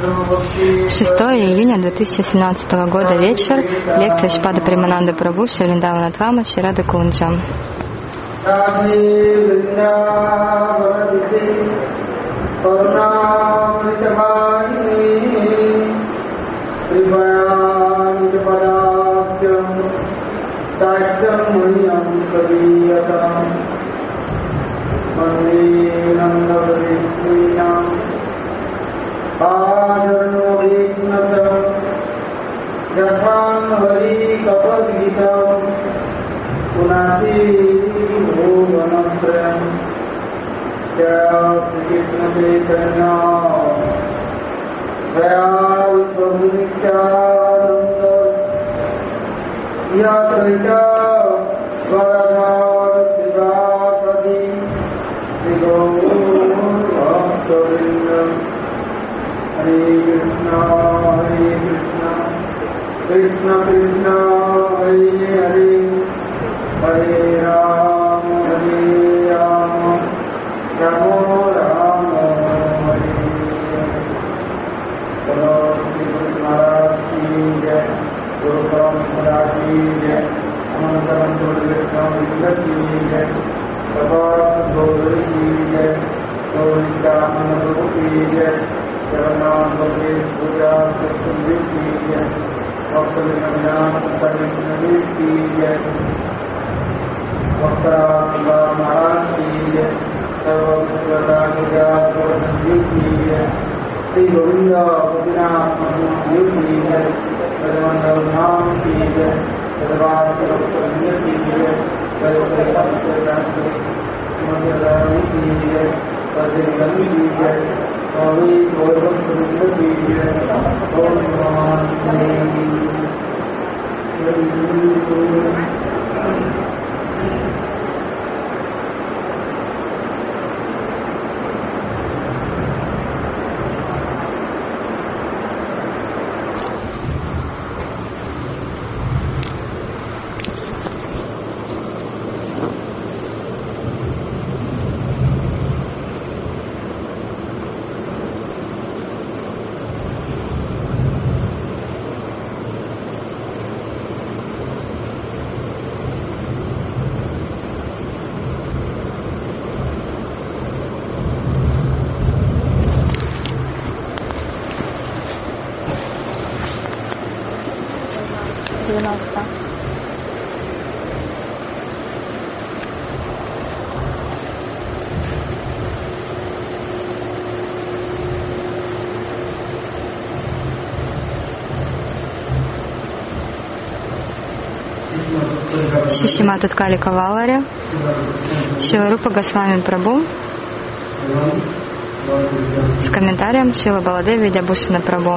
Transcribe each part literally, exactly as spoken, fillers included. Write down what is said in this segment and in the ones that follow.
шестого июня две тысячи семнадцатого года, вечер. Лекция Шрипада Премананда Прабху, Шри Вриндавана Дхама, Шри Рада Кунджа. Krishna Krishna Hare Hare Hare Rama Hare Rama Rama Rama Hare Hare Guru Maharaj ki jai, Guru Parampara ki jai, Amantaram Guru Vaishnava ki jai, Tapas Guru ki jai, Govinda Prabhu ki jai, Jagannath Baladev Puja Sundar ki jai, Doctor Namiram Parmeshwari ki jai, Doctor Maharaj ki jai, Sarvaswata Puja Sundar ki jai, Sri Govinda Gopinath Mahadev ki jai, Bhagavan Ram ki jai, Bhagavan Sundar ki jai, Bhagavan Sundar ki jai, Bhagavan ki jai, Holy Guru Sundar ki jai, Holy Bhagavan девяносто. Шишимата Ткалика Валари, Шрила Рупа Госвами Прабху с комментарием Шрила Баладеви Видябушина Прабху.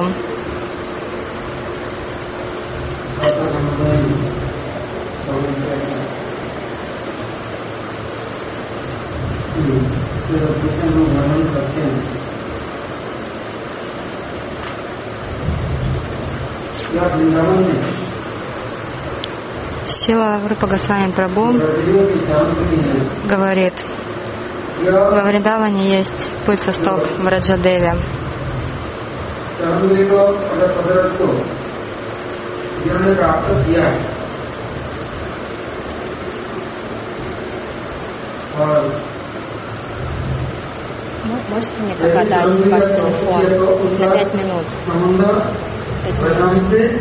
Шрила Рупа Госвами Прабху говорит, во Вриндаване есть пыль со стоп в Раджадеве. Можете мне пока дать ваш телефон на пять минут? Пять минут.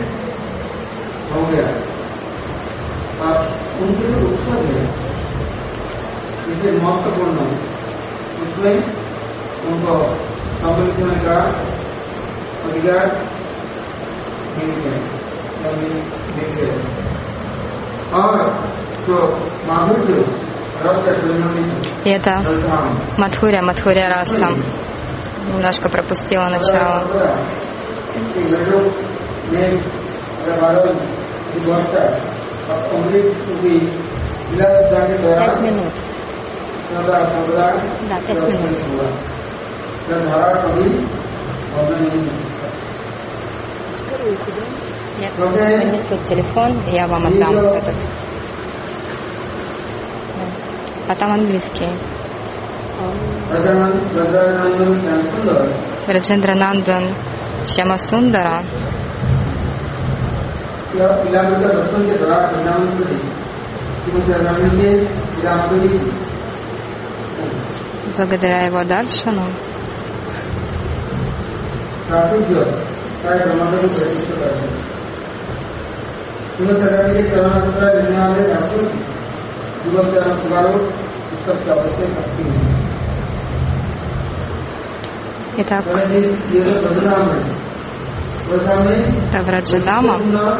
उनके जो उत्सव है इसे महत्वपूर्ण उसमें उनको सम्मिलित होने का अधिकार मिलते हैं और जो माधुर्य रस И это Мадхуря, Мадхуря раса. Немножко пропустила начало. Пять минут. Да, пять минут. Нет, принесут телефон, и я вам отдам этот. А там английский. Раджендра Нандан Шьяма Сундара благодаря его даршану Итак, это Враджадама.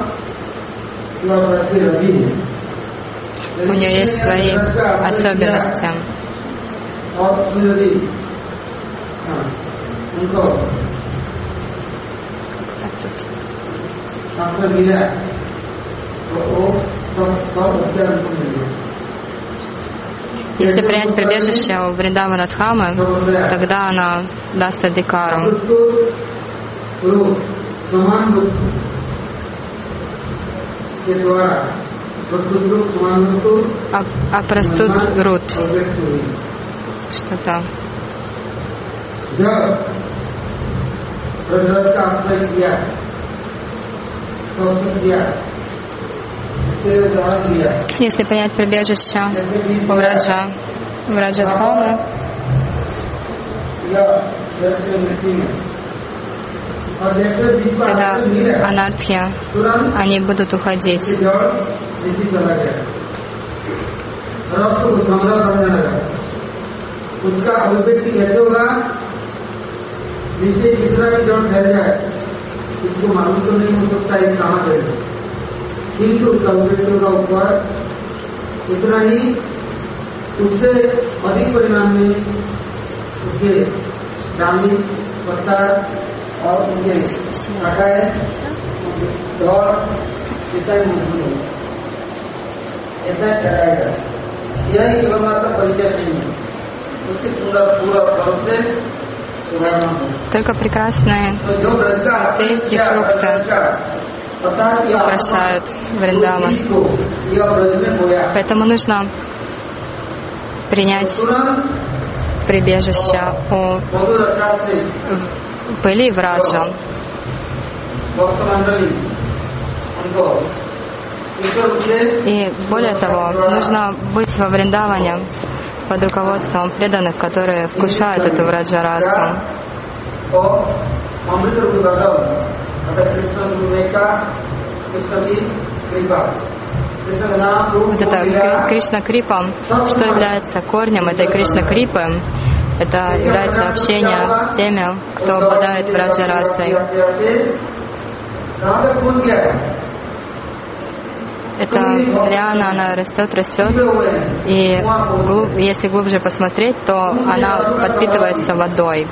У нее есть свои особенности. Если принять прибежище у Вриндавана Дхамы, тогда она даст адхикару. А, а простут рут что-то. Если понять прибежище у Враджа, Враджадхамы, тогда анархи, они будут уходить. किंतु उसका उद्देश्यों का ऊपर उतना ही उससे अधिक परिमाण में उसके डाली पत्ता और उनके शाखाएं दौड़ इतना ही मजबूत होगा ऐसा ठहराएगा यह केवल मात्र परिचय नहीं है उसके सुंदर पूरा पर्व से только прекрасные цветы и фрукты украшают Вриндаван. Поэтому нужно принять прибежище у пыли Враджа. И более того, нужно быть во Вриндаване под руководством преданных, которые вкушают эту Враджарасу. Вот это Кришна Крипа, что является корнем этой Кришна Крипы, это является общение с теми, кто обладает Враджарасой. Эта лиана, она растет, растет, и глуб, если глубже посмотреть, то она подпитывается водой.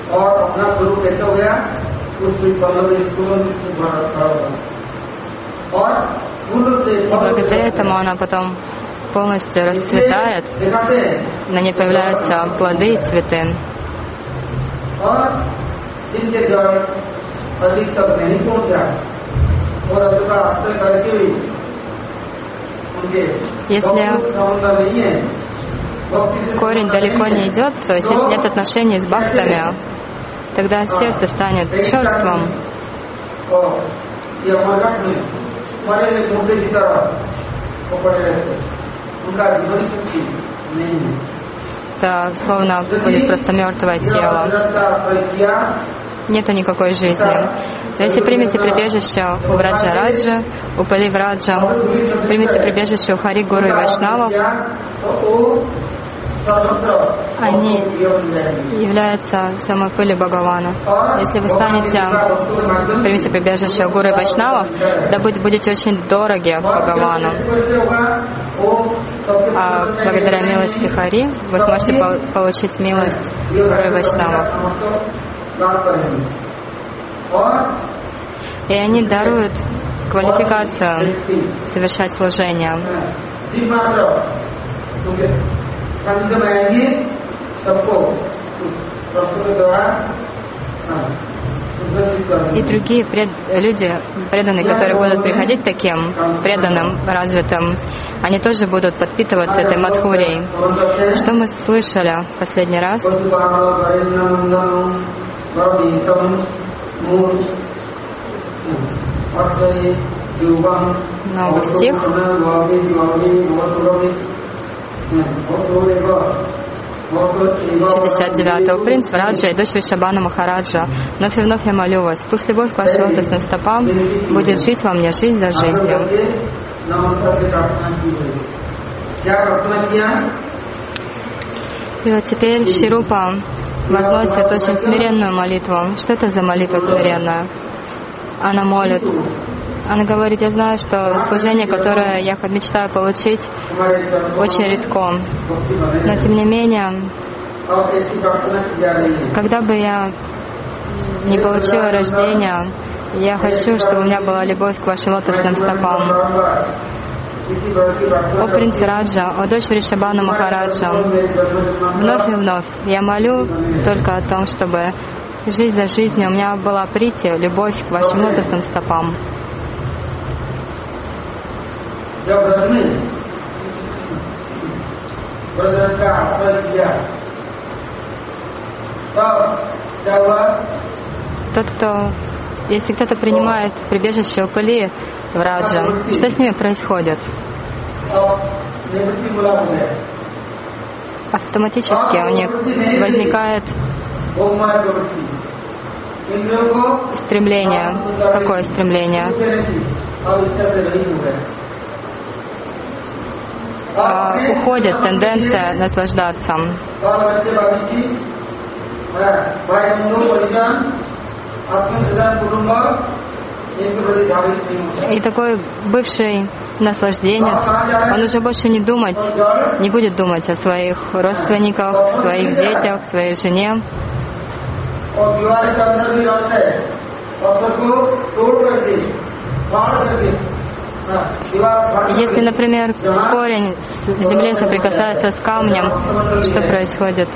И благодаря этому она потом полностью расцветает, на ней появляются плоды и цветы. Если корень далеко не идет, то есть если нет отношений с бхактами, тогда сердце станет черством. Это словно будет просто мертвое тело. Нету никакой жизни. Но если примете прибежище у Враджа-Раджа, у Пали Враджа, примите прибежище у Хари, Гуру и Вайшнавов, они являются самой пылью Бхагавана. Если вы станете, примите прибежище у Гуру и Вайшнавов, да будете очень дороги Бхагавану. А благодаря милости Хари вы сможете получить милость Гуру и Вайшнавов. И они даруют квалификацию совершать служение. И другие пред, люди, преданные, которые будут приходить таким преданным, развитым, они тоже будут подпитываться этой мадхурией. Что мы слышали в последний раз? Новый стих. шестьдесят девятый. Принц Враджа и дочь Вришабхана Махараджа, вновь и вновь я молю вас, пусть любовь к вашим лотосным стопам будет жить во мне жизнь за жизнью. И вот теперь Шри-Рупа возносит очень смиренную молитву. Что это за молитва смиренная? Она молит. Она говорит: я знаю, что служение, которое я мечтаю получить, очень редко. Но тем не менее, когда бы я не получила рождения, я хочу, чтобы у меня была любовь к вашим лотосным стопам. О принц Раджа, о дочь Вришабхана Махараджа, вновь и вновь я молю только о том, чтобы жизнь за жизнью у меня была прити, любовь к вашим лотосным стопам. Тот, кто, если кто-то принимает прибежище у Пыли в Раджа, что с ними происходит? Автоматически у них возникает стремление. Какое стремление? А, уходит тенденция наслаждаться. И такой бывший наслажденец, он уже больше не думать, не будет думать о своих родственниках, своих детях, своей жене. Если, например, корень в земле соприкасается с камнем, что происходит?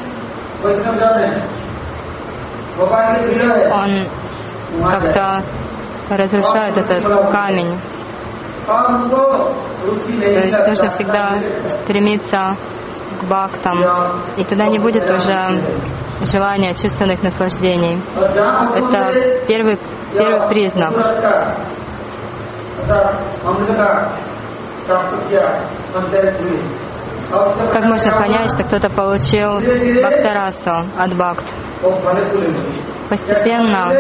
Он как-то разрушает этот камень. То есть нужно всегда стремиться к бхактам, и тогда не будет уже желания чувственных наслаждений. Это первый, первый признак. Как можно понять, что кто-то получил бхактарасу от бхакт? Постепенно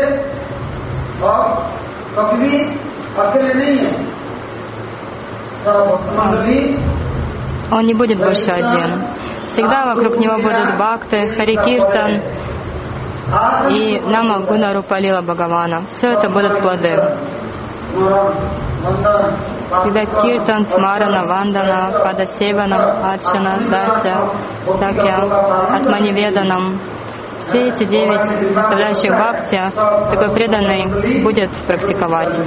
он не будет больше один. Всегда вокруг него будут бхакты, Хари Киртан и Нама Гуна Рупа Лила Бхагавана. Все это будут плоды. Всегда Киртан, Смарана, Вандана, Падасевана, Арчана, Дася, Сакья, Атманиведанам. Все эти девять составляющих бхакти такой преданный будет практиковать.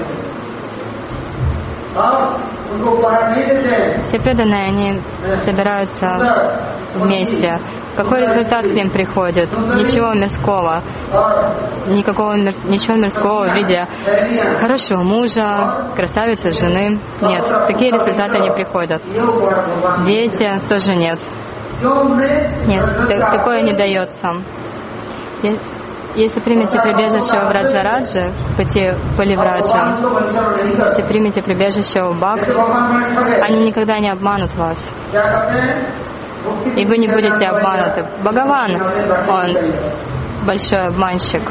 Все преданные, они собираются вместе. Какой результат к ним приходит? Ничего мирского. Никакого мир... Ничего мирского в виде хорошего мужа, красавицы жены. Нет, такие результаты не приходят. Дети тоже нет. Нет, такое не дается. Если примете прибежище в Враджараджа, пути Паливраджа, если примете прибежище у Бхакт, они никогда не обманут вас. И вы не будете обмануты. Бхагаван, он большой обманщик.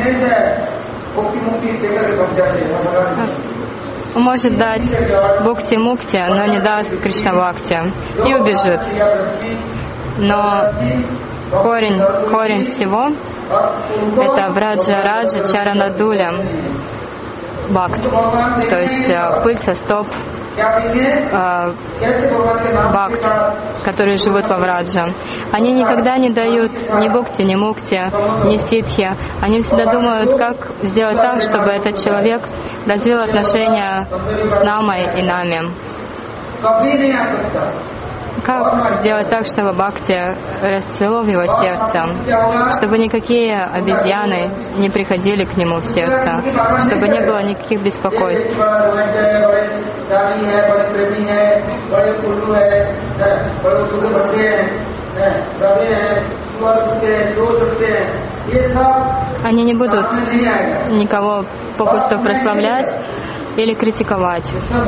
Он может дать Бхукти-мукти, но не даст Кришна-бхакти и убежит. Но корень, корень всего — это Враджа-раджа Чаранадуля Бхакт, то есть пыль со стоп э, Бхакт, которые живут во Враджа. Они никогда не дают ни Бхукти, ни Мукти, ни Ситхи. Они всегда думают, как сделать так, чтобы этот человек развил отношения с Намой и нами. Как сделать так, чтобы бхакти расцвело в его сердце, чтобы никакие обезьяны не приходили к нему в сердце, чтобы не было никаких беспокойств. Они не будут никого попусту прославлять или критиковать.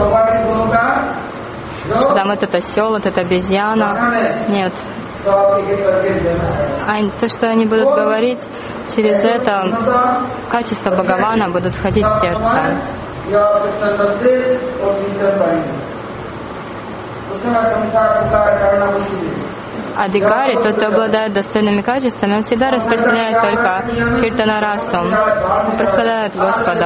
Что там этот осел, этот обезьяна. Нет. А то, что они будут говорить, через это качество Бхагавана будут входить в сердце. Адхикари, тот, кто обладает достойными качествами, он всегда распространяет только киртана расу, он прославляет Господа.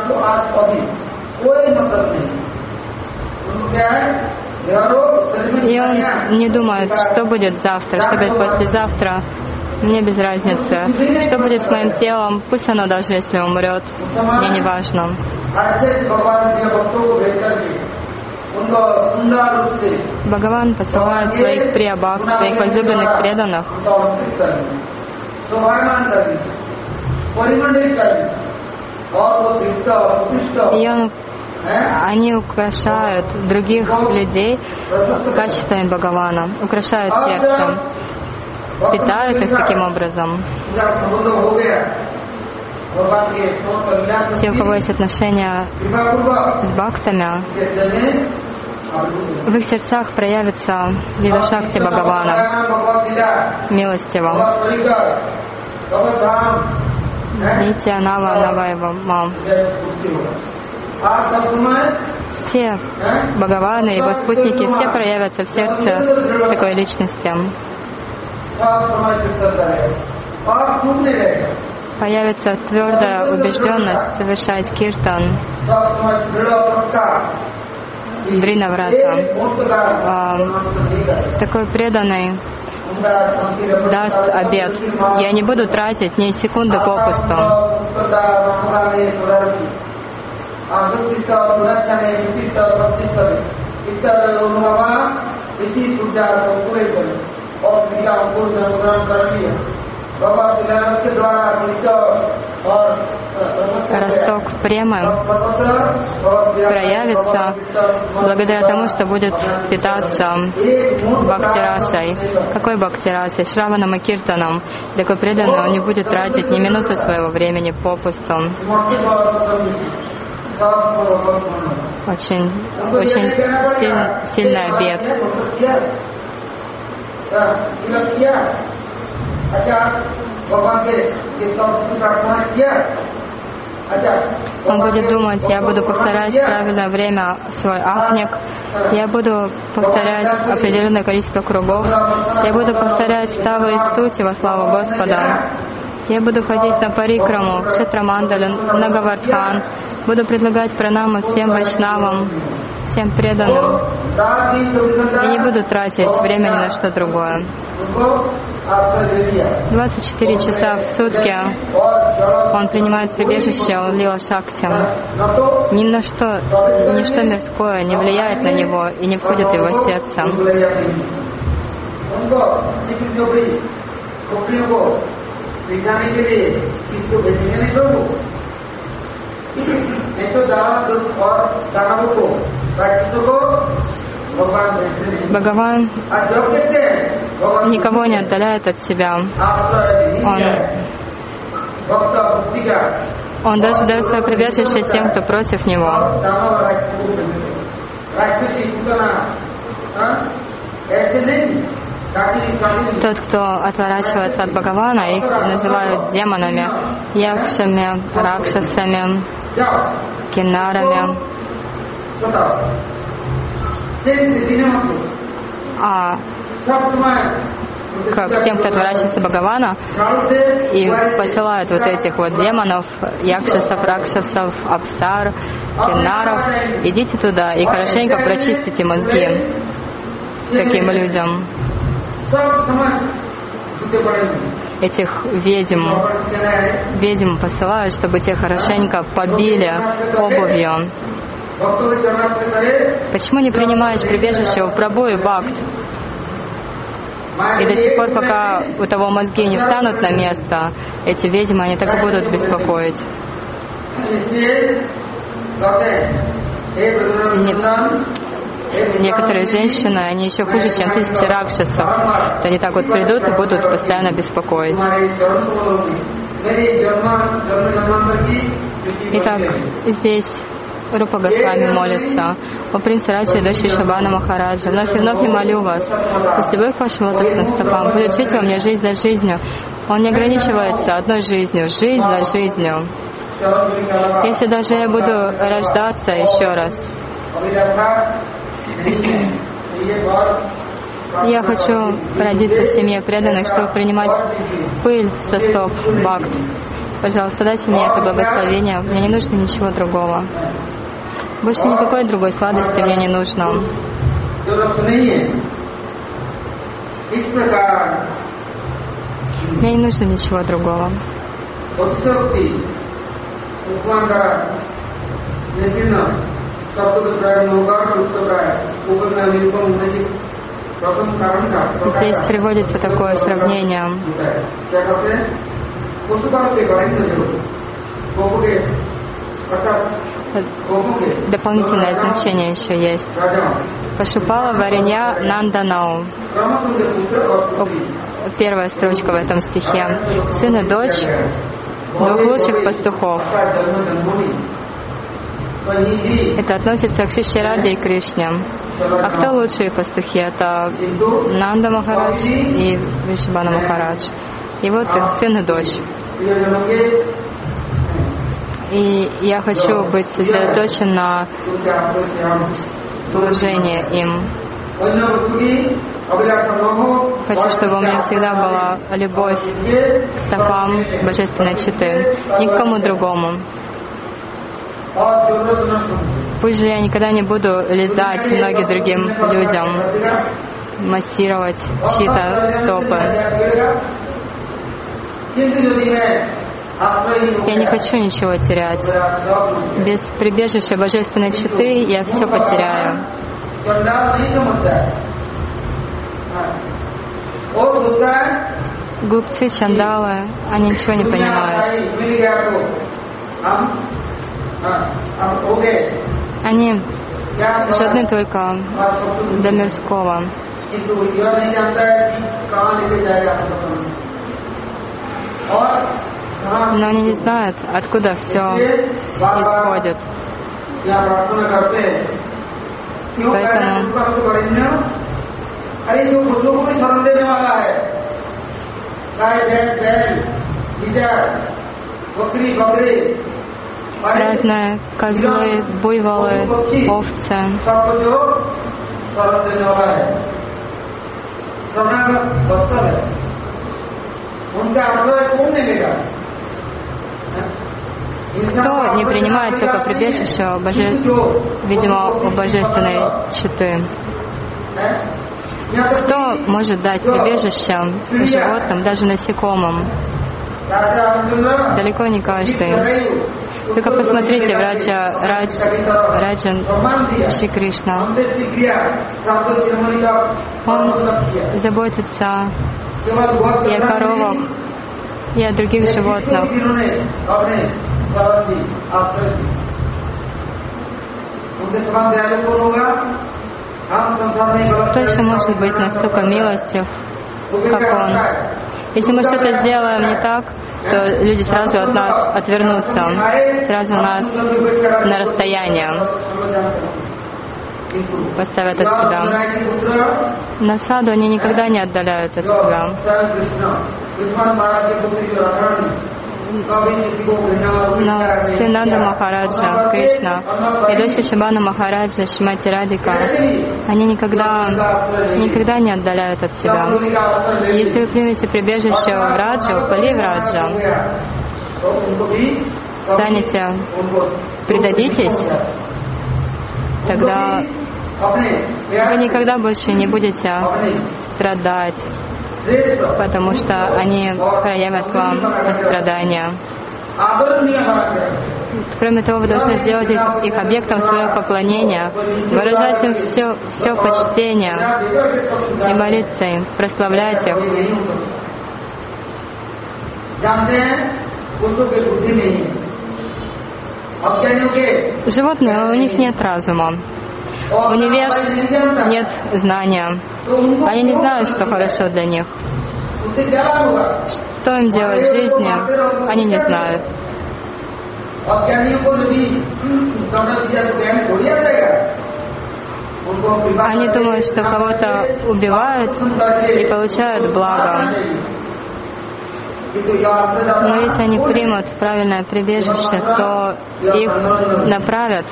И он не думает, что будет завтра, что будет послезавтра. Мне без разницы. Что будет с моим телом, пусть оно даже если умрет, мне не важно. Бхагаван посылает своих приябак, своих возлюбленных преданных. И он, они украшают других людей качествами Бхагавана, украшают сердце, питают их таким образом. Те, у кого есть отношения с бхактами, в их сердцах проявится лила шакти Бхагавана, милостиво. Нитья Нава Наваева Мам. Все Бхагаваны и его спутники, все проявятся в сердце такой личности. Появится твердая убежденность совершать киртан, Вринаврата. Такой преданный даст обет: я не буду тратить ни секунды попусту. Росток премы проявится благодаря тому, что будет питаться бхактирасой. Какой бхактирасой? Шраванам и киртаном. Такой преданный, он не будет тратить ни минуты своего времени попусту. Очень, очень силь, сильный обет. Он будет думать, я буду повторять в правильное время свой ахник, я буду повторять определенное количество кругов, я буду повторять ставы и стути во славу Господа, я буду ходить на парикраму, в Кшетрамандалю, на Гавардхан, буду предлагать пранамы всем вайшнавам, всем преданным, и не буду тратить время ни на что другое. двадцать четыре часа в сутки он принимает прибежище у Лила Шакти. Ни на что, ничто мирское не влияет на него и не входит в его сердце. Бхагаван никого не отдаляет от себя. Он, он даже дает свое прибежище тем, кто против него. Тот, кто отворачивается от Бхагавана, их называют демонами, якшами, ракшасами, кинарами. А к тем, кто отворачивается Бхагавана, и посылают вот этих вот демонов, якшасов, ракшасов, апсар, кинаров, идите туда и хорошенько прочистите мозги таким людям. Этих ведьм, ведьм посылают, чтобы те хорошенько побили обувью. Почему не принимаешь прибежище у Прабху и Бхакт? И до тех пор, пока у того мозги не встанут на место, эти ведьмы, они так и будут беспокоить. некоторые женщины, они еще хуже, чем тысячи ракшасов. Они так вот придут и будут постоянно беспокоить. Итак, здесь Рупа Госвами молится: «О принце Раджа и дочь Вришабхана Махараджа, вновь и вновь я молю вас, пусть любовь к вашим лотосным стопам будет жить во мне жизнь за жизнью». Он не ограничивается одной жизнью, жизнь за жизнью. Если даже я буду рождаться еще раз, я хочу родиться в семье преданных, чтобы принимать пыль со стоп бхакт. Пожалуйста, дайте мне это благословение. Мне не нужно ничего другого. Больше никакой другой сладости мне не нужно. Мне не нужно ничего другого. Здесь приводится такое сравнение. Дополнительное значение еще есть. Пашупала Варинья Нанданау. Первая строчка в этом стихе. Сын и дочь двух лучших пастухов. Это относится к Шишьяраде и Кришне. А кто лучшие пастухи? Это Нанда Махарадж и Вришабхана Махарадж. И вот их сын и дочь. И я хочу быть сосредоточен на служении им. Хочу, чтобы у меня всегда была любовь к стопам Божественной Читы, ни к кому другому. Пусть же я никогда не буду лизать ноги другим людям, массировать чьи-то стопы. Я не хочу ничего терять. Без прибежища Божественной Читы я все потеряю. Глупцы, чандалы, они ничего не понимают. Они жадны только до мирского. Но они не знают, откуда все исходит. Поэтому разные козлы, буйволы, овцы. Кто не принимает только прибежище, боже... видимо, у Божественной Читы? Кто может дать прибежище животным, даже насекомым? Далеко не каждый. Только посмотрите в Раджа, Радж, Раджан Шри Кришна. Он заботится и о коровах, и о других животных. Кто еще может быть настолько милостив, как он? Если мы что-то сделаем не так, то люди сразу от нас отвернутся, сразу нас на расстояние поставят от себя. На саду они никогда не отдаляют от себя. Но сын Нанда Махараджа, Кришна, и дочь Вришабхана Махараджа, Шримати Радхика, они никогда, никогда не отдаляют от себя. Если вы примете прибежище в Раджа, в Бали в Раджа, станете, предадитесь, тогда вы никогда больше не будете страдать, потому что они проявят к вам сострадание. Кроме того, вы должны сделать их, их объектом своего поклонения, выражать им все, все почтение и молиться им, прославлять их. Животные, у них нет разума. У невежд нет знания. Они не знают, что хорошо для них. Что им делать в жизни, они не знают. Они думают, что кого-то убивают и получают благо. Но если они примут правильное прибежище, то их направят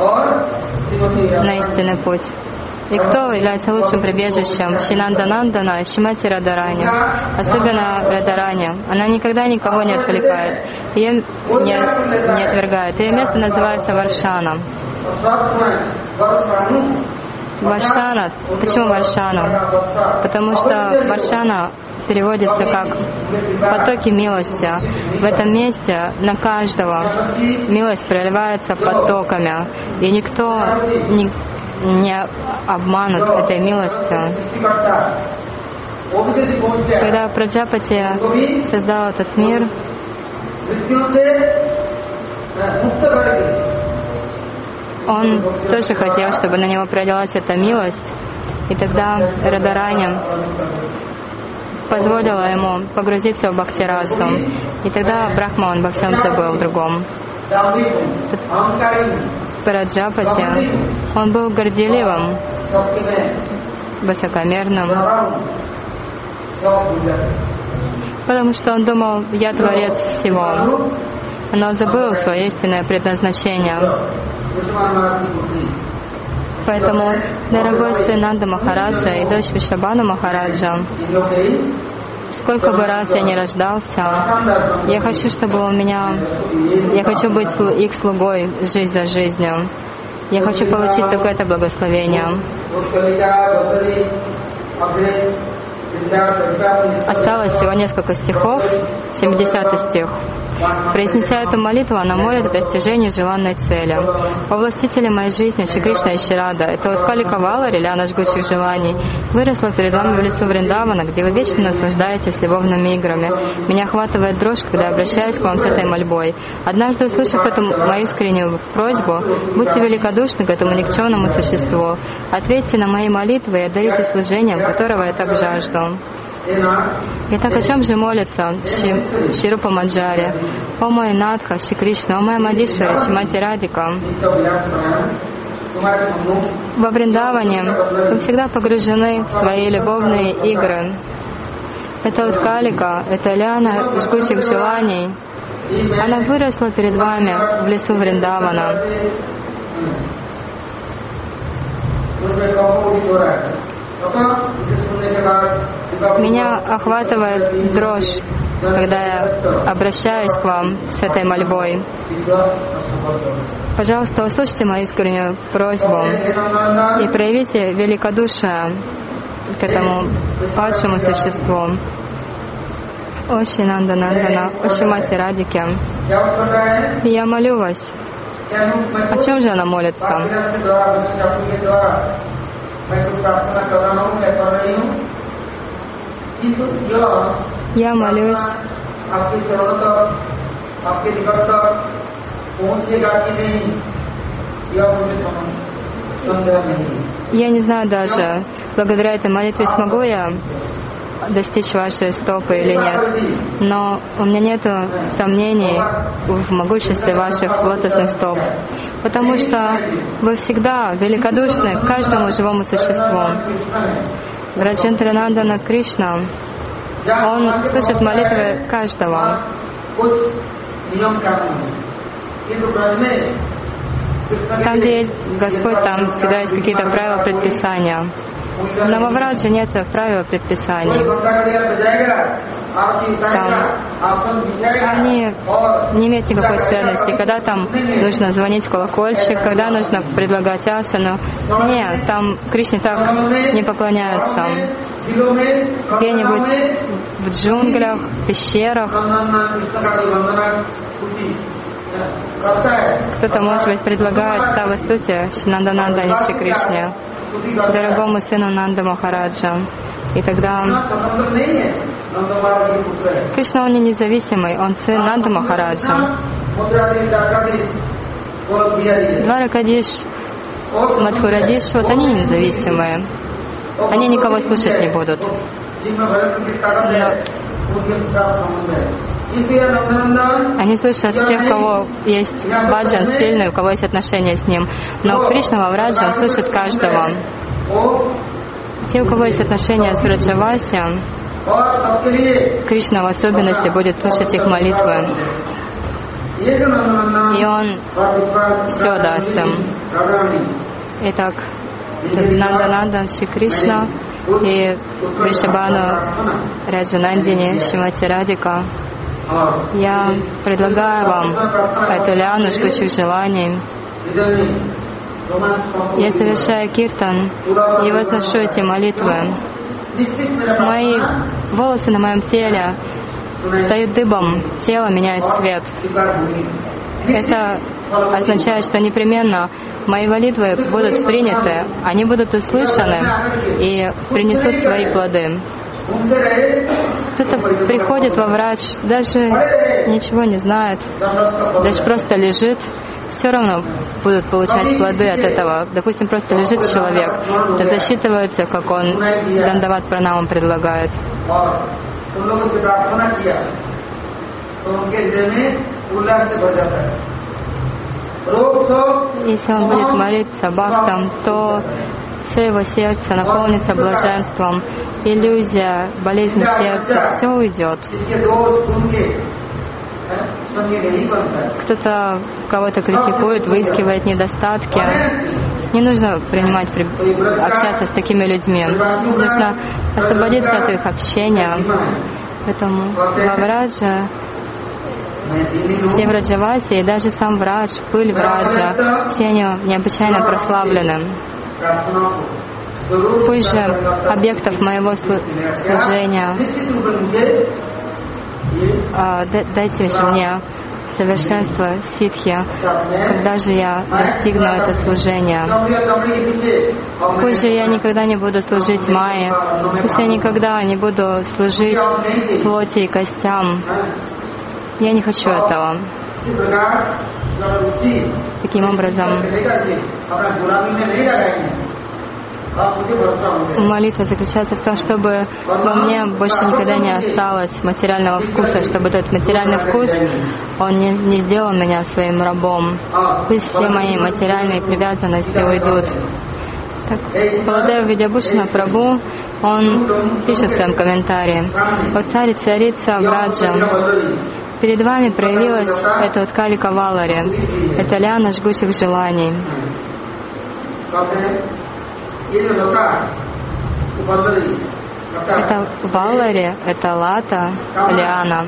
на истинный путь. И кто является лучшим прибежищем? Шинанда Нандана и Шримати Радарани. Особенно Радарани. Она никогда никого не отвлекает, ее не, не отвергает. Ее место называется Варшана. Варшана. Почему Варшана? Потому что Варшана переводится как потоки милости. В этом месте на каждого милость проливается потоками, и никто не, не обманут этой милостью. Когда Праджапати создал этот мир, он тоже хотел, чтобы на него пролилась эта милость, и тогда Радарани позволила ему погрузиться в Бхакти-расу, и тогда Брахма он обо всем забыл другом. Праджапати, он был горделивым, высокомерным, потому что он думал, я творец всего, но забыл свое истинное предназначение. Поэтому, дорогой сын Нанда Махараджа и дочь Вришабхану Махараджа, сколько бы раз я ни рождался, я хочу, чтобы у меня, я хочу быть их слугой жизнь за жизнью. Я хочу получить только это благословение. Осталось всего несколько стихов, семидесятый стих. Произнеся эту молитву, она молит о достижении желанной цели. «О властителе моей жизни, Шри Кришна Ишрада, это вот Калика Валари, ляна жгучих желаний, выросла перед вами в лесу Вриндавана, где вы вечно наслаждаетесь любовными играми. Меня охватывает дрожь, когда я обращаюсь к вам с этой мольбой. Однажды, услышав эту мою искреннюю просьбу, будьте великодушны к этому никчемному существу. Ответьте на мои молитвы и одарите служением, которого я так жажду». Итак, о чем же молится Шри Рупа Маджари? О мой Надха, Шри Кришна, о моя Мадишвари, Шримати Радика. Во Вриндаване вы всегда погружены в свои любовные игры. Это Уткалика, это лиана жгучих желаний. Она выросла перед вами в лесу Вриндавана. Меня охватывает дрожь, когда я обращаюсь к вам с этой мольбой. Пожалуйста, услышьте мою искреннюю просьбу и проявите великодушие к этому падшему существу. О Шри Нанда Нандана, о Шримати Радике, я молю вас. О чем же она молится? Я молюсь я не знаю даже, благодаря этой молитве смогу я достичь вашей стопы или нет, но у меня нет сомнений в могуществе ваших лотосных стоп, потому что вы всегда великодушны к каждому живому существу. Раджендранандана Кришна, он слышит молитвы каждого. Там, где есть Господь, там всегда есть какие-то правила, предписания. Но во Врадже нет правил, предписаний. Там они не имеют никакой ценности. Когда там нужно звонить в колокольчик, когда нужно предлагать асану. Нет, там Кришне так не поклоняются. Где-нибудь в джунглях, в пещерах. Кто-то, может быть, предлагает ставы стути Шнанданандане Шри Кришне, дорогому сыну Нанда Махараджа. И тогда Кришна, он не независимый, он сын Нанда Махараджа. Дваракадиш, Мадхурадиш, вот они независимые. Они никого слушать не будут. Но они слышат тех, у кого есть баджан сильный, у кого есть отношения с ним. Но Кришна Вавраджа, он слышит каждого. Те, у кого есть отношения с Враджаваси, Кришна в особенности будет слышать их молитвы. И он все даст им. Итак, Нанда-Нандан, Шри Кришна и Вришабхану Раджанандини, Шримати Радика. Я предлагаю вам эту лиану жгучих желаний. Я совершаю киртан и возношу эти молитвы. Мои волосы на моем теле встают дыбом, тело меняет цвет. Это означает, что непременно мои молитвы будут приняты, они будут услышаны и принесут свои плоды. Кто-то приходит во врач, даже ничего не знает, даже просто лежит, все равно будут получать плоды от этого. Допустим, просто лежит человек, это засчитывается, как он дандават пранамам предлагает. Если он будет молиться бхактам, то все его сердце наполнится блаженством, иллюзия, болезнь сердца, все уйдет. Кто-то кого-то критикует, выискивает недостатки. Не нужно принимать, общаться с такими людьми. Нужно освободиться от их общения. Поэтому Вавраджа, все Враджаваси и даже сам Врадж, пыль Враджа, все они необычайно прославлены. Пусть же объектов моего служения, дайте же мне совершенство ситхи, когда же я достигну это служение. Пусть же я никогда не буду служить майе, пусть я никогда не буду служить плоти и костям. Я не хочу этого. Таким образом, молитва заключается в том, чтобы во мне больше никогда не осталось материального вкуса, чтобы этот материальный вкус, он не, не сделал меня своим рабом. Пусть все мои материальные привязанности уйдут. Так, Баладева Видьябхушана Прабху, он пишет в своем комментарии: «О царь и царица Враджа, перед вами проявилась эта вот Калика Валари, это лиана жгучих желаний». Это Валари, это лата, лиана.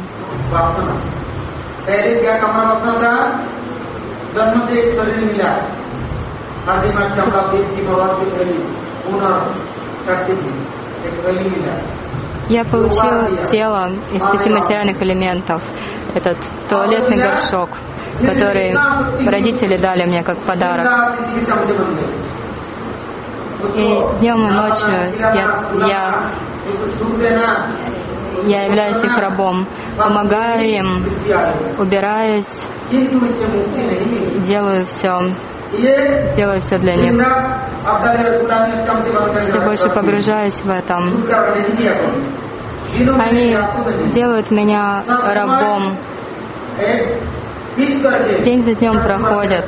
Я получил тело из пяти материальных элементов. Этот туалетный горшок, который родители дали мне как подарок. И днем и ночью я, я, я являюсь их рабом, помогаю им, убираюсь, делаю все, делаю все для них. Все больше погружаюсь в этом. Они делают меня рабом. День за днем проходят.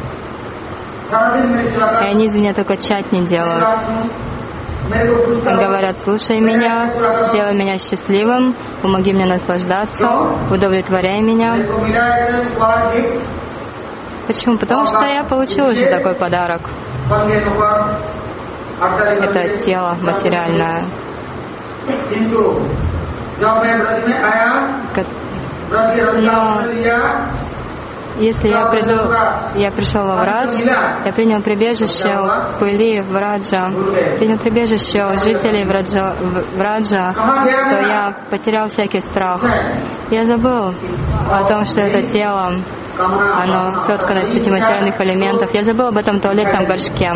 И они из меня только чатни делают. Говорят: слушай меня, делай меня счастливым, помоги мне наслаждаться, удовлетворяй меня. Почему? Потому что я получил уже такой подарок. Это тело материальное. Но если я приду, я пришел во Врадж, я принял прибежище у пыли Враджа, принял прибежище у жителей Враджа, Враджа, то я потерял всякий страх. Я забыл о том, что это тело, оно соткано из пяти материальных элементов. Я забыл об этом туалетном горшке.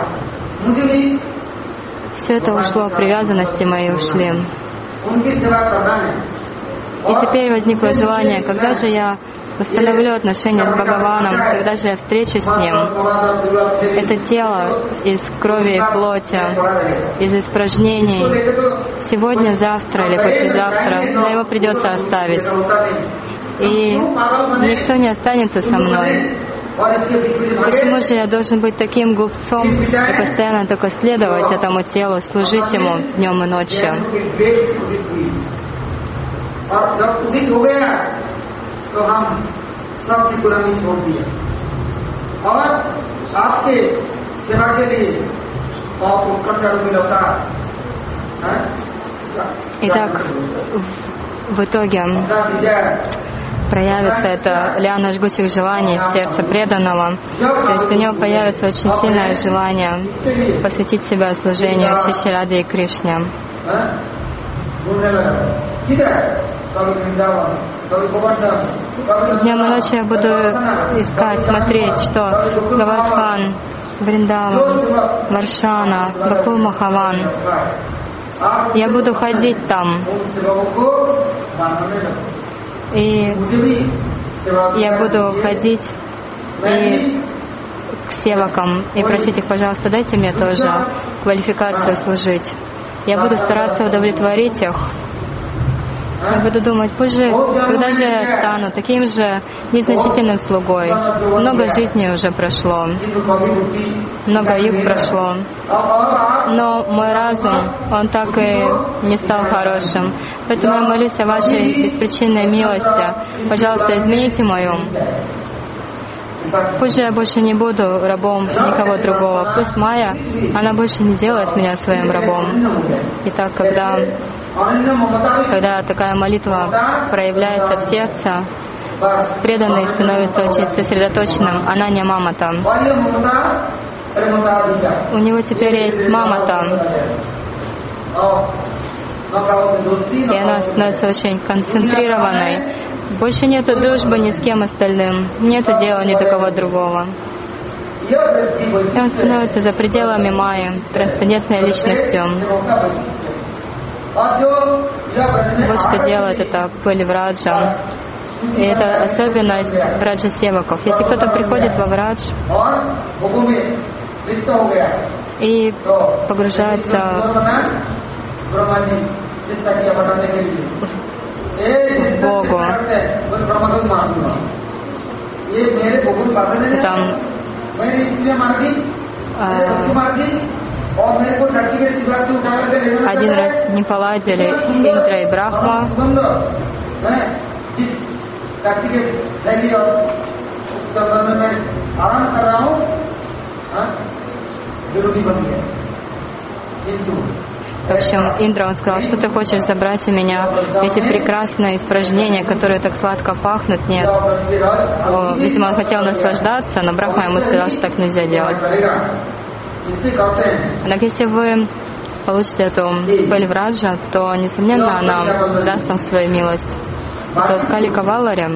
Все это ушло, привязанности мои ушли. И теперь возникло желание, когда же я установлю отношения с Бхагаваном, когда же я встречусь с Ним. Это тело из крови и плоти, из испражнений, сегодня, завтра или послезавтра, но его придется оставить. И никто не останется со мной. Почему же я должен быть таким глупцом и постоянно только следовать этому телу, служить ему днем и ночью? Итак, в, в итоге проявится это лиана жгучих желаний в сердце преданного. То есть у него появится очень сильное желание посвятить себя служению Шри Раде и Кришне. Днем и ночью я буду искать, смотреть, что Гавардхан, Вриндаван, Варшана, Гокул Махаван. Я буду ходить там. И я буду ходить и к севакам и просить их, пожалуйста, дайте мне тоже квалификацию служить. Я буду стараться удовлетворить их. Я буду думать, позже, когда же я стану таким же незначительным слугой? Много жизней уже прошло, много юг прошло, но мой разум, он так и не стал хорошим. Поэтому я молюсь о вашей беспричинной милости. Пожалуйста, измените мою. Пусть же я больше не буду рабом никого другого. Пусть Майя, она больше не делает меня своим рабом. Итак, когда, когда такая молитва проявляется в сердце, преданный становится очень сосредоточенным. Ананья Мамата. У него теперь есть Мамата. И она становится очень концентрированной. Больше нету дружбы ни с кем остальным, нету дела ни до кого другого. И он становится за пределами Майи, трансцендентной личностью. Вот что делает это пыль Враджа. И это особенность Враджа-севаков. Если кто-то приходит во Врадж и погружается в Богу, там а, один раз не поладили Индра и Брахма, в общем, Индра, он сказал, что ты хочешь забрать у меня эти прекрасные испражнения, которые так сладко пахнут? Нет. О, видимо, он хотел наслаждаться, но Брахма ему сказал, что так нельзя делать. Так если вы получите эту пыль Враджа, то, несомненно, она даст вам свою милость. Это вот Калика Валари.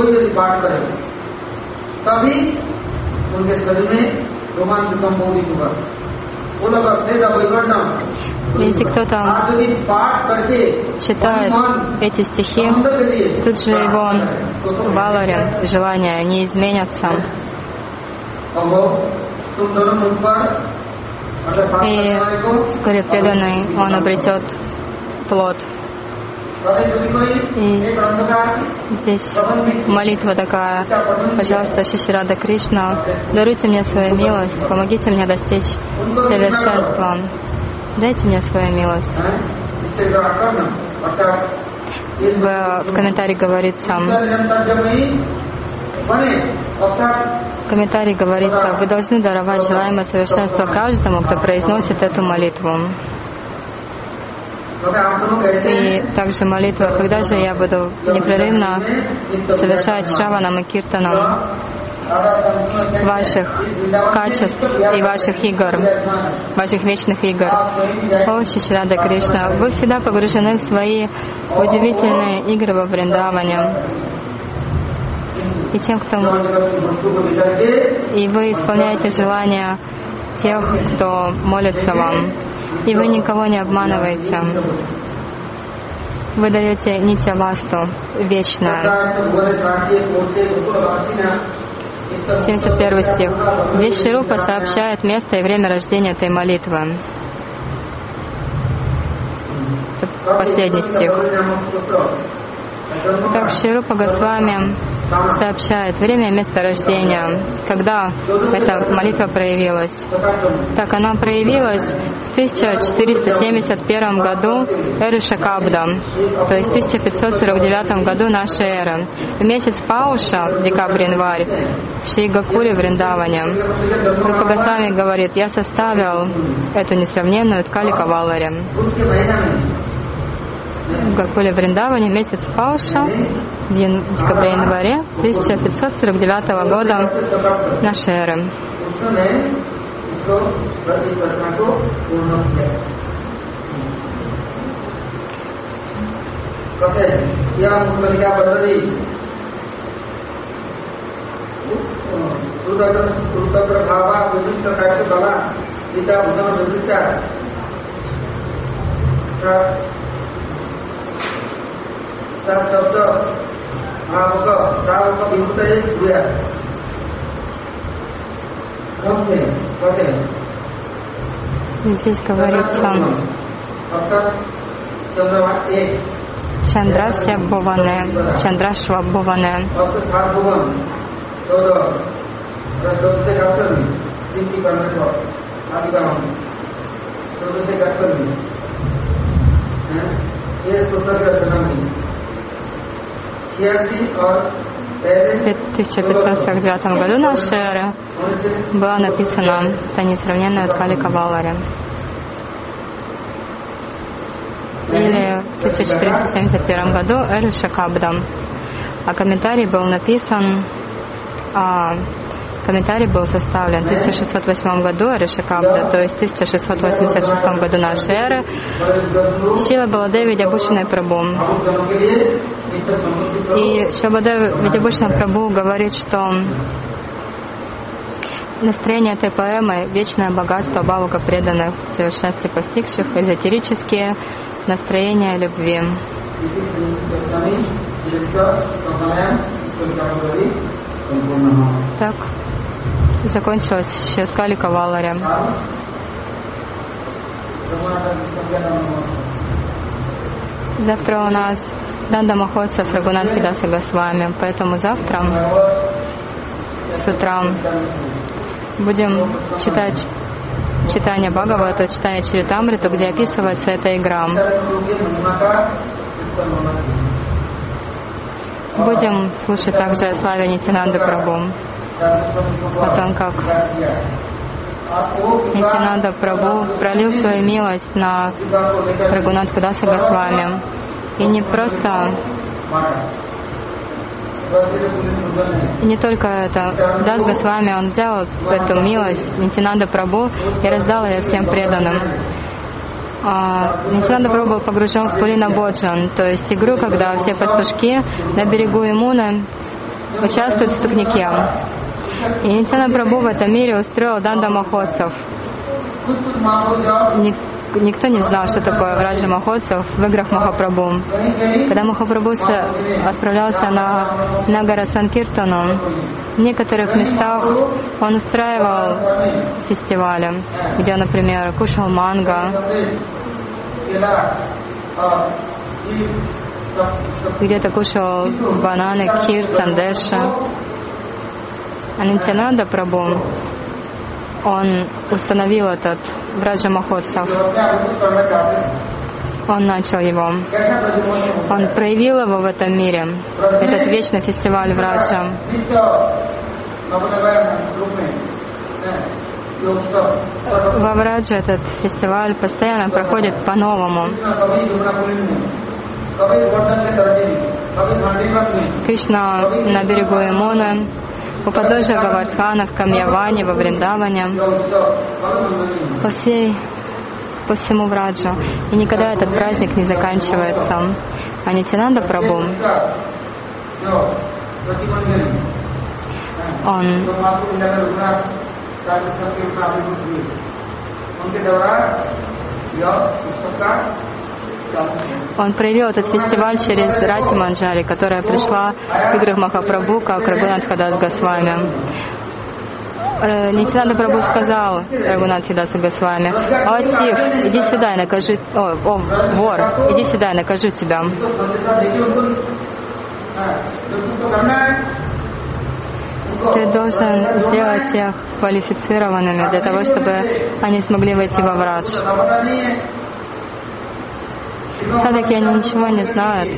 Если кто-то читает эти стихи, тут же его Валари, желания не изменятся. И вскоре преданный, он обретет плод. И здесь молитва такая: пожалуйста, Шри Рада Кришна, даруйте мне свою милость, помогите мне достичь совершенства. Дайте мне свою милость. В, в комментарии говорится, в комментарии говорится, вы должны даровать желаемое совершенство каждому, кто произносит эту молитву. И также молитва, когда же я буду непрерывно совершать шраванам и киртанам ваших качеств и ваших игр, ваших вечных игр. О, Шри Рада Кришна, вы всегда погружены в свои удивительные игры во Вриндаване. И тем, кто... И вы исполняете желания тех, кто молится вам. И вы никого не обманываете. вы даете Нитья-васту, вечное. семьдесят первый стих. Здесь Шри Рупа сообщает место и время рождения этой молитвы. Это последний стих. Так Шри Рупа Госвами сообщает время и место рождения, когда эта молитва проявилась. Так она проявилась в тысяча четыреста семьдесят первом году эры Шакабда, то есть в тысяча пятьсот сорок девятом году нашей эры. В месяц Пауша, декабрь-январь, в Шри Гакуле в Вриндаване, Рупа Госвами говорит: я составил эту несравненную ткаль Кавалари. В Гакуле Вриндаване, месяц Пауша, в декабре-январе тысяча пятьсот сорок девятого года нашей эры. Здесь говорится Чандрасья Бхуване, Чандрашва Бхуване. В тысяча пятьсот сорок девятом году нашей эры была написана эта несравненная ткаль Кавалари. Или в тысяча четыреста семьдесят первом году эры Шакабда. А комментарий был написан, а комментарий был составлен в тысяча шестьсот восьмом году эры Шакабда, то есть в тысяча шестьсот восемьдесят шестом году нашей эры, Шрила Баладеви Видябхушана Прабху. И Шрила Баладеви Видябхушана Прабху говорит, что настроение этой поэмы — вечное богатство бхавука преданных, в совершенстве постигших эзотерические настроения любви. Так закончилась Ткаль Кавалари. Завтра у нас Данда Махотсав Рагунат Видаса Госвами, поэтому завтра с утра будем читать читание Бхагавата, читание Чаритамриту, где описывается эта игра. Будем слушать также о славе Нитьянанды Прабху, о том, как Нитьянанда Прабху пролил свою милость на Рагунатху Даса Госвами. И не просто, и не только это, Дас Госвами, он взял эту милость Нитьянанда Прабху и раздал ее всем преданным. Нитьянанда Прабху был погружен в Пулина Боджан, то есть игру, когда все пастушки на берегу Ямуны участвуют в пикнике. И Нитьянанда Прабху в этом мире устроил Данда Махотсав. Никто не знал, что такое Враджа Махотсав в играх Махапрабху. Когда Махапрабху отправлялся на Нагара Санкиртану, в некоторых местах он устраивал фестивали, где, например, кушал манго, где-то кушал бананы, кир, сандеша. А Нитьянанда Прабху, он установил этот Враджа Махотсав. Он начал его. Он проявил его в этом мире. Этот вечный фестиваль Враджа. Во Врадже этот фестиваль постоянно проходит по-новому. Кришна на берегу Ямуны, у подножия Гавардхана, в Камьяване, во Вриндаване, по всей, по всему Враджу. И никогда этот праздник не заканчивается. А Нитьянанда Прабху, он Он проявил этот фестиваль через Рати Манджари, которая пришла в играх Махапрабху, как Рагунатха Дас Госвами. Нитянанда Прабху сказал Рагунатхе Дасу Госвами: «О, Тиф, иди сюда и накажу... О, о, вор, иди сюда и накажу тебя». Ты должен сделать их квалифицированными для того, чтобы они смогли войти во Врадж. Садаки, они ничего не знают,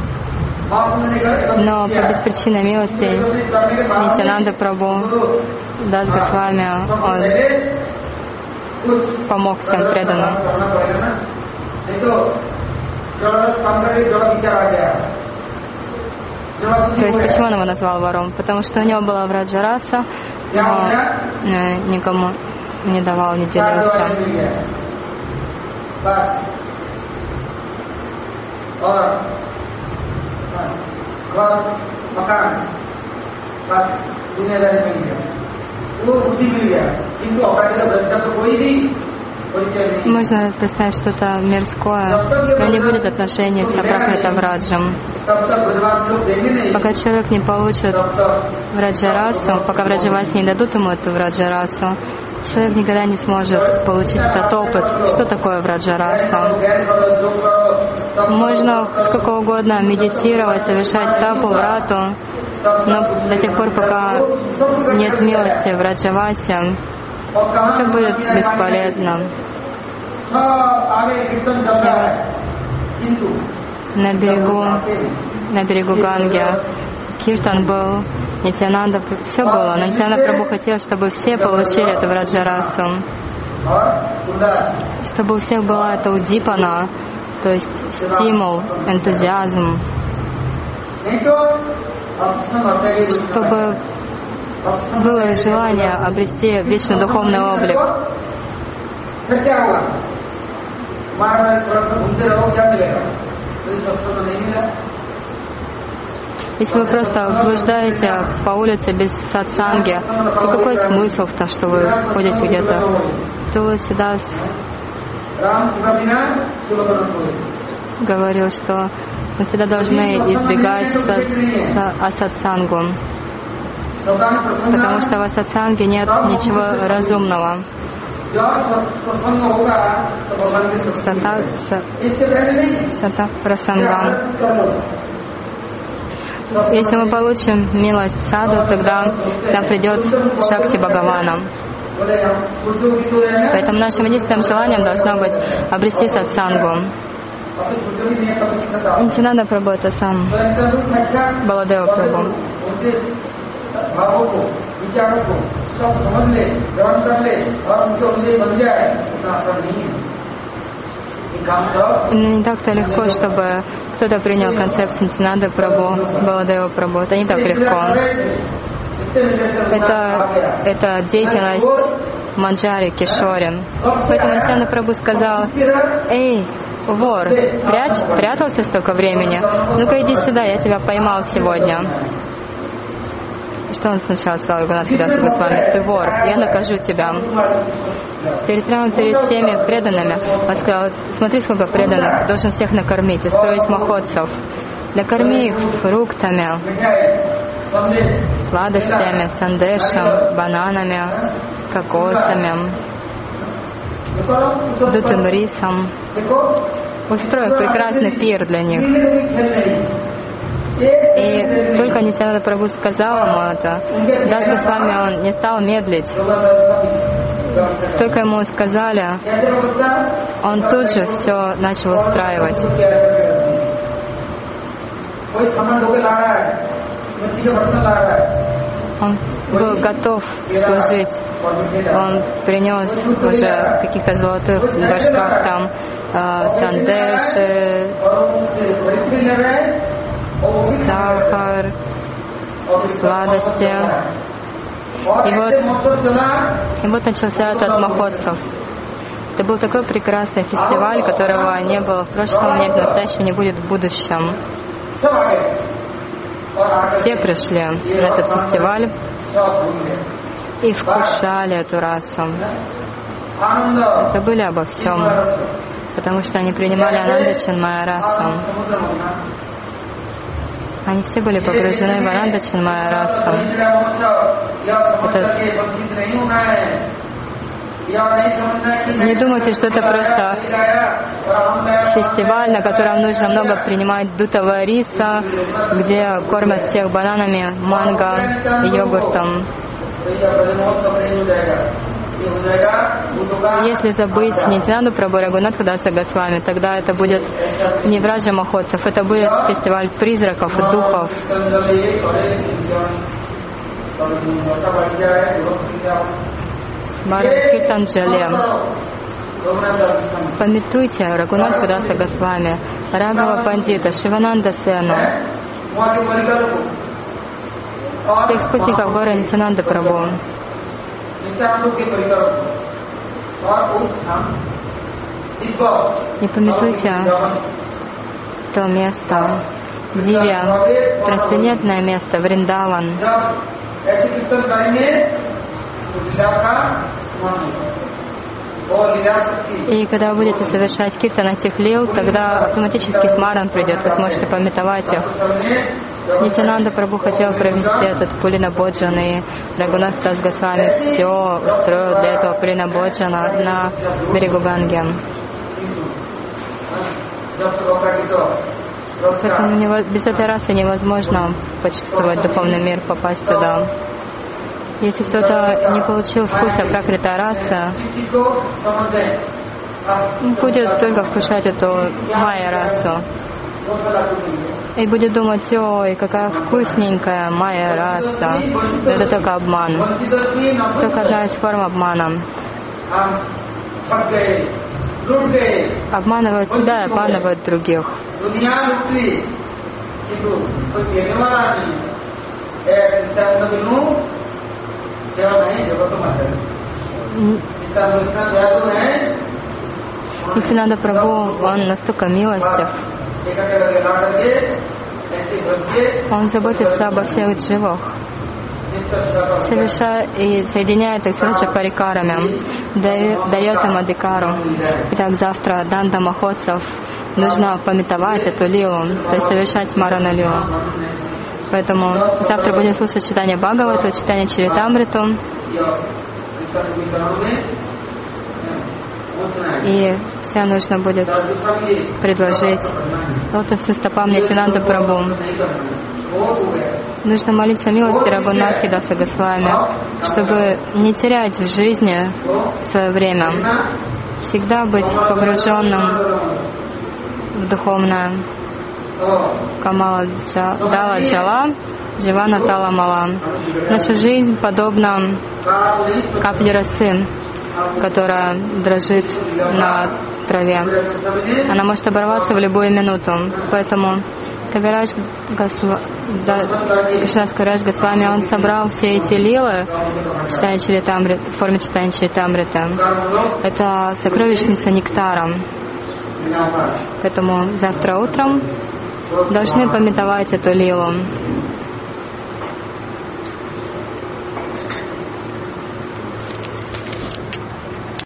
но по беспричинной милости Нитянанда Прабху Дас Госвами, он помог всем преданным. То есть почему он его назвал вором? Потому что у него была враджараса, но никому не давал, не делился. Можно распространять что-то мирское, но не будет отношений с Апракрита Враджем. Пока человек не получит враджарасу, пока враджаваси не дадут ему эту враджарасу, человек никогда не сможет получить этот опыт. Что такое враджараса? Можно сколько угодно медитировать, совершать тапу, врату, но до тех пор, пока нет милости враджаваси, все будет бесполезно. На берегу, на берегу Ганги Киртан был, Нитянанда, все было, но Нитянанда Прабху хотел, чтобы все получили эту враджарасу, чтобы у всех была эта удипана, то есть стимул, энтузиазм, чтобы было желание обрести вечно духовный облик. Если вы просто блуждаете по улице без сатсанги, то какой смысл в том, что вы ходите где-то? Туласидас говорил, что мы всегда должны избегать асатсангу, потому что в асатсанге нет ничего разумного. Сата, са, сата прасангам. Если мы получим милость саду, тогда нам придет Шакти Бхагавана. Поэтому нашим единственным желанием должно быть обрести сатсангу. Нитянанда Прабху — это сам Баладева Прабху. Не так-то легко, чтобы кто-то принял концепцию Нитянанда Прабху, Баладева Прабху. Это не так легко. Это, это деятельность Манджари, Кишори. Поэтому Нитянанда Прабху сказал: «Эй, вор, прячь, прятался столько времени? Ну-ка иди сюда, я тебя поймал сегодня». Что он сначала сказал Рагунатхе Дасу Госвами? «Ты вор, я накажу тебя». Перед, прямо перед всеми преданными он сказал: «Смотри, сколько преданных, ты должен всех накормить, устроить махотсов. Накорми их фруктами, сладостями, сандешем, бананами, кокосами, дутым рисом. Устрой прекрасный пир для них». И только Нитянанда Прабху сказал ему это, Дас Госвами, он не стал медлить. Только ему сказали, он тут же все начал устраивать. Он был готов служить. Он принес уже в каких-то золотых горшках там э, сандеши, сахар, сладости. И вот, и вот начался этот махотсав. Это был такой прекрасный фестиваль, которого не было в прошлом, нет в настоящем, не будет в будущем. Все пришли на этот фестиваль и вкушали эту расу. Забыли обо всем. потому что они принимали Ананда Чинмая расу. Они все были погружены в Ананда Чинмая расу. Это... Не думайте, что это просто фестиваль, на котором нужно много принимать дутого риса, где кормят всех бананами, манго и йогуртом. Если забыть Нитянанду Прабху Рагунатха Даса Госвами, тогда это будет не Враджа Махотсав, это будет фестиваль призраков и духов. Смарат Киртанджали. Памятуйте Рагунатха Даса Госвами, Рагава Пандита, Шивананда Сену, всех спутников горы Нитянанды Прабху. И памятуйте то место, Дивья, трансцендентное место, Вриндаван. И когда вы будете совершать киртан этих лил, тогда автоматически смаран придет, вы сможете памятовать их. Нитянанда Прабху хотел провести этот Пулина Боджан, и Рагунатха Дас Госвами все устроил для этого Пулина Боджана на берегу Ганги. Поэтому без этой расы невозможно почувствовать духовный мир, попасть туда. Если кто-то не получил вкуса пракрита расы, будет только вкушать эту майя расу. И будет думать: ой, какая вкусненькая майя раса. Но это только обман. Только одна из форм обмана. Обманывают себя и обманывают других. Нитянанда Прабху, он настолько милостив. Он заботится обо всех дживах, совершает и соединяет их с Раджа Парикарами, дает им адикару. Итак, завтра Данда Махотсав, нужно памятовать эту лилу, то есть совершать смарану лилу. Поэтому завтра будем слушать читание Бхагавату, читание Чаритамриту. И все нужно будет предложить лотосным стопам Нитянанды Прабху. Нужно молиться милости Рагунатхи Даса Госвами, чтобы не терять в жизни свое время, всегда быть погруженным в духовное. Камала Дала Джала, Дживана Тала Мала. Наша жизнь подобна капле росы, которая дрожит на траве. Она может оборваться в любую минуту. Поэтому Кавирадж Госва... Кришнадас Кавирадж Госвами, он собрал все эти лилы в форме читания Чаритамрита. Это сокровищница нектара. Поэтому завтра утром должны памятовать эту лилу.